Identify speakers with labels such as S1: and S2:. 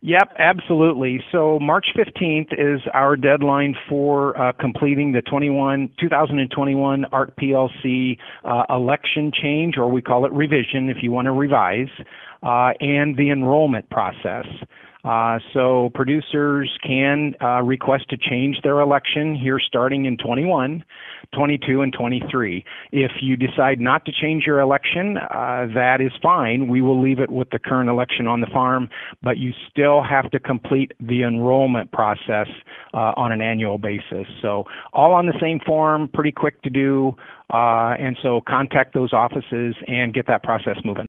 S1: Yep, absolutely. So March 15th is our deadline for completing the 2021 ARC PLC election change, or we call it revision if you want to revise, and the enrollment process. So producers can request to change their election here starting in 21, 22, and 23. If you decide not to change your election, that is fine. We will leave it with the current election on the farm, but you still have to complete the enrollment process on an annual basis. So all on the same form, pretty quick to do, and so contact those offices and get that process moving.